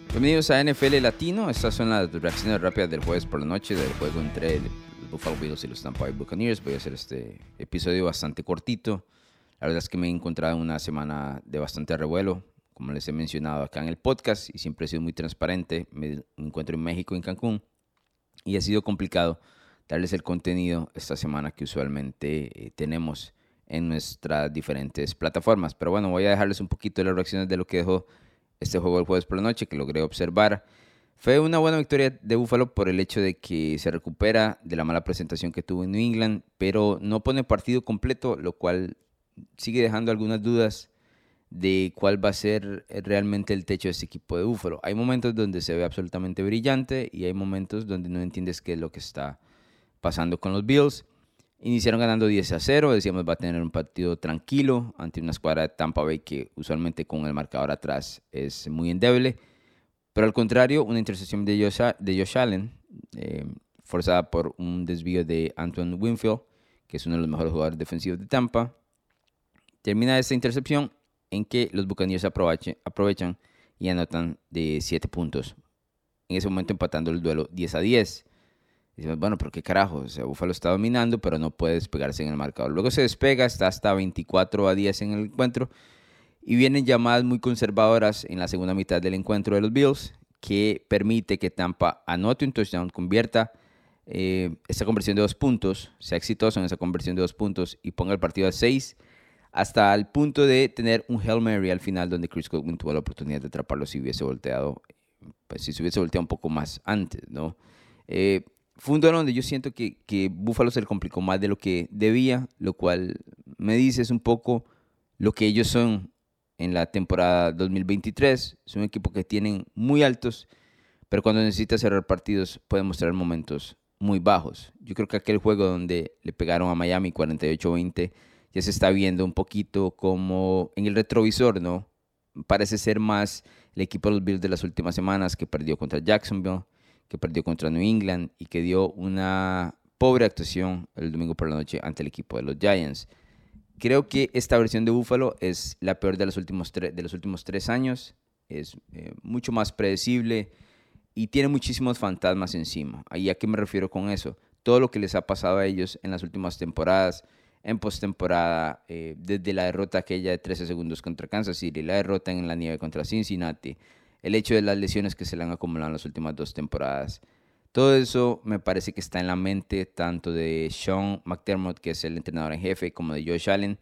Bienvenidos a NFL Latino. Estas son las reacciones rápidas del jueves por la noche del juego entre los Buffalo Bills y los Tampa Bay Buccaneers. Voy a hacer este episodio bastante cortito. La verdad es que me he encontrado en una semana de bastante revuelo, como les he mencionado acá en el podcast, y siempre he sido muy transparente. Me encuentro en México, en Cancún, y ha sido complicado darles el contenido esta semana que usualmente tenemos en nuestras diferentes plataformas. Pero bueno, voy a dejarles un poquito de las reacciones de lo que dejó este juego el jueves por la noche, que logré observar. Fue una buena victoria de Buffalo por el hecho de que se recupera de la mala presentación que tuvo en New England, pero no pone partido completo, lo cual sigue dejando algunas dudas de cuál va a ser realmente el techo de este equipo de Buffalo. Hay momentos donde se ve absolutamente brillante y hay momentos donde no entiendes qué es lo que está pasando con los Bills. Iniciaron ganando 10-0, decíamos va a tener un partido tranquilo ante una escuadra de Tampa Bay que usualmente con el marcador atrás es muy endeble. Pero al contrario, una intercepción de Josh Allen, forzada por un desvío de Antoine Winfield, que es uno de los mejores jugadores defensivos de Tampa. Termina esta intercepción en que los Buccaneers aprovechan y anotan de 7 puntos. En ese momento empatando el duelo 10-10. Decimos, bueno, pero qué carajo, o sea, Buffalo está dominando, pero no puede despegarse en el marcador. Luego se despega, está hasta 24-10 en el encuentro. Y vienen llamadas muy conservadoras en la segunda mitad del encuentro de los Bills, que permite que Tampa anote un touchdown, convierta esta conversión de 2 puntos, sea exitoso en esa conversión de 2 puntos y ponga el partido a 6, hasta el punto de tener un Hail Mary al final donde Chris Godwin tuvo la oportunidad de atraparlo si hubiese volteado, pues si se hubiese volteado un poco más antes, ¿no? Fue un duelo donde yo siento que Buffalo se le complicó más de lo que debía, lo cual me dice es un poco lo que ellos son en la temporada 2023. Es un equipo que tienen muy altos, pero cuando necesita cerrar partidos puede mostrar momentos muy bajos. Yo creo que aquel juego donde le pegaron a Miami 48-20 ya se está viendo un poquito como en el retrovisor, ¿no? Parece ser más el equipo de los Bills de las últimas semanas que perdió contra Jacksonville, que perdió contra New England y que dio una pobre actuación el domingo por la noche ante el equipo de los Giants. Creo que esta versión de Buffalo es la peor de los últimos 3 años. Es mucho más predecible y tiene muchísimos fantasmas encima. ¿Y a qué me refiero con eso? Todo lo que les ha pasado a ellos en las últimas temporadas, en postemporada, desde la derrota aquella de 13 segundos contra Kansas City, la derrota en la nieve contra Cincinnati, el hecho de las lesiones que se le han acumulado en las últimas 2 temporadas. Todo eso me parece que está en la mente tanto de Sean McDermott, que es el entrenador en jefe, como de Josh Allen.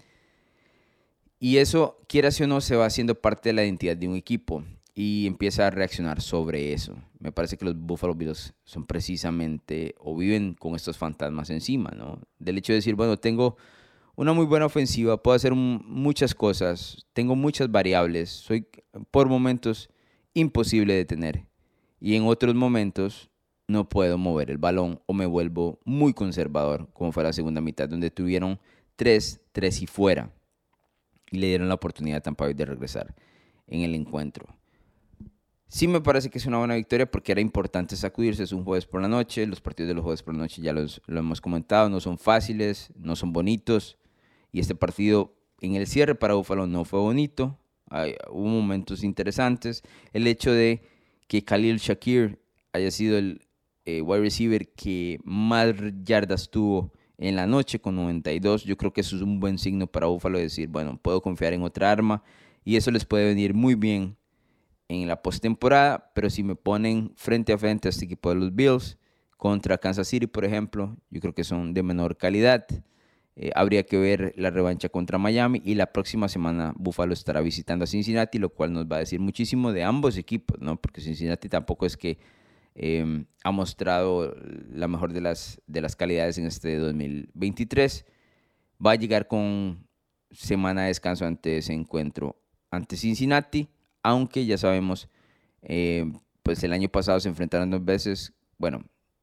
Y eso, quieras o no, se va haciendo parte de la identidad de un equipo y empieza a reaccionar sobre eso. Me parece que los Buffalo Bills son precisamente o viven con estos fantasmas encima, ¿no? Del hecho de decir, bueno, tengo una muy buena ofensiva, puedo hacer muchas cosas, tengo muchas variables, soy por momentos imposible de detener y en otros momentos no puedo mover el balón o me vuelvo muy conservador, como fue la segunda mitad, donde tuvieron 3 y fuera y le dieron la oportunidad a Tampa Bay de regresar en el encuentro. Sí me parece que es una buena victoria porque era importante sacudirse, es un jueves por la noche, los partidos de los jueves por la noche ya lo hemos comentado, no son fáciles, no son bonitos, y este partido en el cierre para Buffalo no fue bonito, hubo momentos interesantes, el hecho de que Khalil Shakir haya sido el wide receiver que más yardas tuvo en la noche con 92, yo creo que eso es un buen signo para Buffalo, decir, bueno, puedo confiar en otra arma, y eso les puede venir muy bien en la postemporada, pero si me ponen frente a frente a este equipo de los Bills contra Kansas City, por ejemplo, yo creo que son de menor calidad. Habría que ver la revancha contra Miami y la próxima semana Buffalo estará visitando a Cincinnati, lo cual nos va a decir muchísimo de ambos equipos, ¿no? Porque Cincinnati tampoco es que ha mostrado la mejor de las calidades en este 2023. Va a llegar con semana de descanso ante ese encuentro ante Cincinnati, aunque ya sabemos, pues el año pasado se enfrentaron 2 veces, bueno,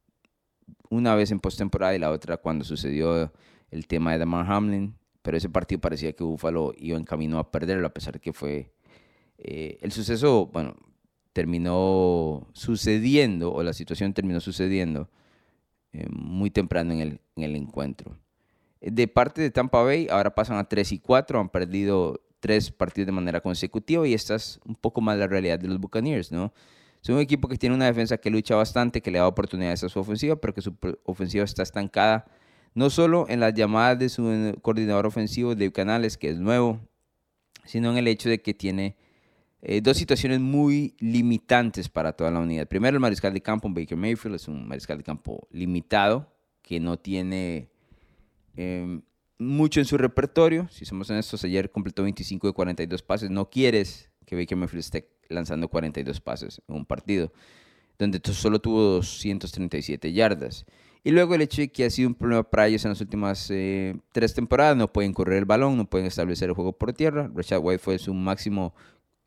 una vez en postemporada y la otra cuando sucedió el tema de Damar Hamlin, pero ese partido parecía que Buffalo iba en camino a perderlo, a pesar de que fue el suceso, bueno, terminó sucediendo, o la situación terminó sucediendo muy temprano en el encuentro. De parte de Tampa Bay, ahora pasan a 3-4, han perdido 3 partidos de manera consecutiva y esta es un poco más la realidad de los Buccaneers, ¿no? Es un equipo que tiene una defensa que lucha bastante, que le da oportunidades a su ofensiva, pero que su ofensiva está estancada, no solo en las llamadas de su coordinador ofensivo, Dave Canales, que es nuevo, sino en el hecho de que tiene dos situaciones muy limitantes para toda la unidad. Primero, el mariscal de campo, Baker Mayfield, es un mariscal de campo limitado, que no tiene mucho en su repertorio. Si somos honestos, ayer completó 25 de 42 pases. No quieres que Baker Mayfield esté lanzando 42 pases en un partido, donde solo tuvo 237 yardas. Y luego el hecho de que ha sido un problema para ellos en las últimas 3 temporadas. No pueden correr el balón, no pueden establecer el juego por tierra. Rachaad White fue su máximo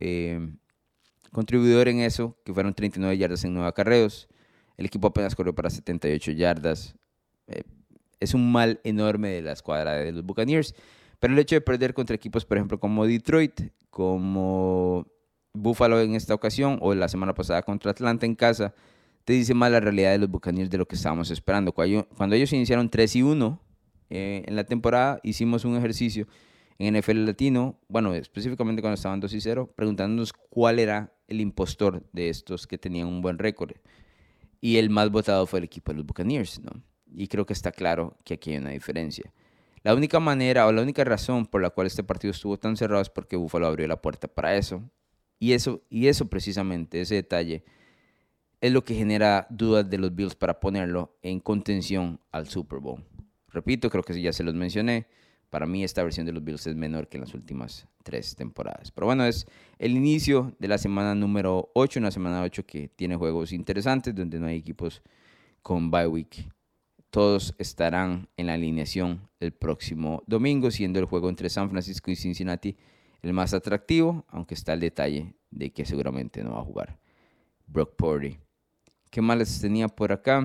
contribuidor en eso, que fueron 39 yardas en 9 acarreos. El equipo apenas corrió para 78 yardas. Es un mal enorme de la escuadra de los Buccaneers. Pero el hecho de perder contra equipos, por ejemplo, como Detroit, como Buffalo en esta ocasión, o la semana pasada contra Atlanta en casa, te dice más la realidad de los Buccaneers de lo que estábamos esperando. Cuando ellos iniciaron 3-1 en la temporada, hicimos un ejercicio en NFL Latino, bueno, específicamente cuando estaban 2-0, preguntándonos cuál era el impostor de estos que tenían un buen récord. Y el más votado fue el equipo de los Buccaneers, ¿no? Y creo que está claro que aquí hay una diferencia. La única manera o la única razón por la cual este partido estuvo tan cerrado es porque Buffalo abrió la puerta para eso. Y eso precisamente, ese detalle, es lo que genera dudas de los Bills para ponerlo en contención al Super Bowl. Repito, creo que ya se los mencioné. Para mí esta versión de los Bills es menor que en las últimas 3 temporadas. Pero bueno, es el inicio de la semana número 8, una semana 8 que tiene juegos interesantes, donde no hay equipos con bye week. Todos estarán en la alineación el próximo domingo, siendo el juego entre San Francisco y Cincinnati el más atractivo, aunque está el detalle de que seguramente no va a jugar Brock Purdy. ¿Qué más les tenía por acá?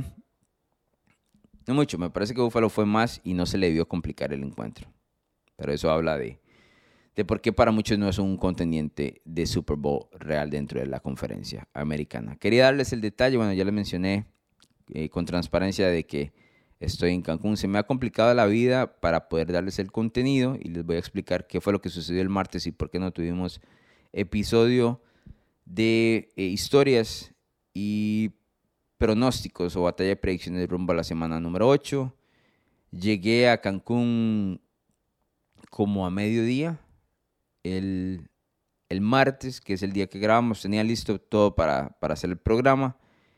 No mucho, me parece que Buffalo fue más y no se le debió complicar el encuentro. Pero eso habla de por qué para muchos no es un contendiente de Super Bowl real dentro de la conferencia americana. Quería darles el detalle, bueno, ya les mencioné con transparencia de que estoy en Cancún. Se me ha complicado la vida para poder darles el contenido y les voy a explicar qué fue lo que sucedió el martes y por qué no tuvimos episodio de historias y pronósticos o batalla de predicciones rumbo a la semana número 8. Llegué a Cancún como a mediodía el martes, que es el día que grabamos. Tenía listo todo para hacer el programa.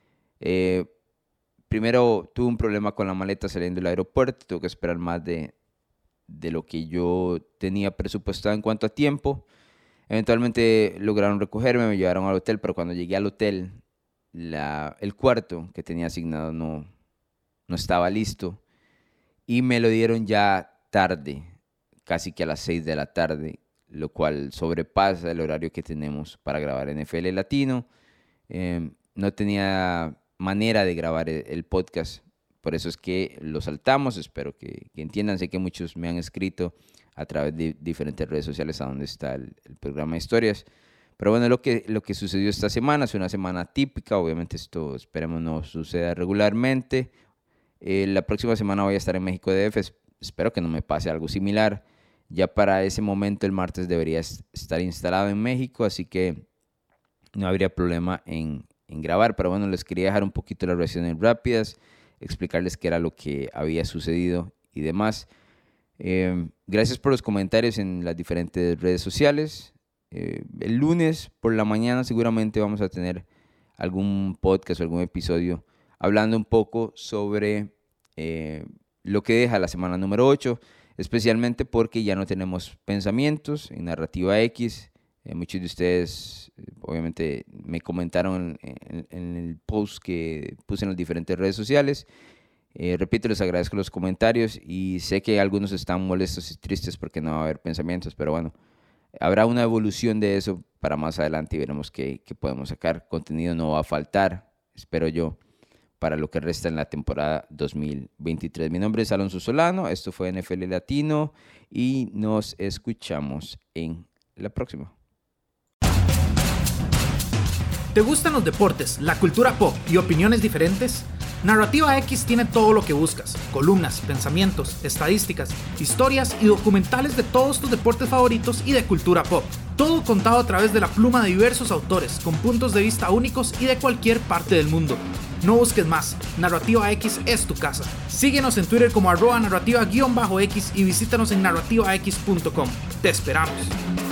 Primero tuve un problema con la maleta saliendo del aeropuerto. Tuve que esperar más de lo que yo tenía presupuestado en cuanto a tiempo. Eventualmente lograron recogerme, me llevaron al hotel, pero cuando llegué al hotel, el cuarto que tenía asignado no estaba listo. Y me lo dieron ya tarde, casi que a las 6 de la tarde, lo cual sobrepasa el horario que tenemos para grabar NFL Latino. No tenía manera de grabar el podcast, por eso es que lo saltamos. Espero que entiendan. Sé que muchos me han escrito a través de diferentes redes sociales a donde está el programa de historias. Pero bueno, lo que sucedió esta semana es una semana típica. Obviamente esto esperemos no suceda regularmente. La próxima semana voy a estar en México DF. Espero que no me pase algo similar. Ya para ese momento el martes debería estar instalado en México, así que no habría problema en grabar. Pero bueno, les quería dejar un poquito las reacciones rápidas, explicarles qué era lo que había sucedido y demás. Gracias por los comentarios en las diferentes redes sociales. El lunes por la mañana seguramente vamos a tener algún podcast o algún episodio hablando un poco sobre lo que deja la semana número 8, especialmente porque ya no tenemos pensamientos en Narrativa X. Muchos de ustedes obviamente me comentaron en el post que puse en las diferentes redes sociales. Repito, les agradezco los comentarios y sé que algunos están molestos y tristes porque no va a haber pensamientos, pero bueno, habrá una evolución de eso para más adelante y veremos qué podemos sacar. Contenido no va a faltar, espero yo, para lo que resta en la temporada 2023. Mi nombre es Alonso Solano, esto fue NFL Latino y nos escuchamos en la próxima. ¿Te gustan los deportes, la cultura pop y opiniones diferentes? Narrativa X tiene todo lo que buscas: columnas, pensamientos, estadísticas, historias y documentales de todos tus deportes favoritos y de cultura pop. Todo contado a través de la pluma de diversos autores, con puntos de vista únicos y de cualquier parte del mundo. No busques más, Narrativa X es tu casa. Síguenos en Twitter como @narrativa_x y visítanos en narrativax.com. Te esperamos.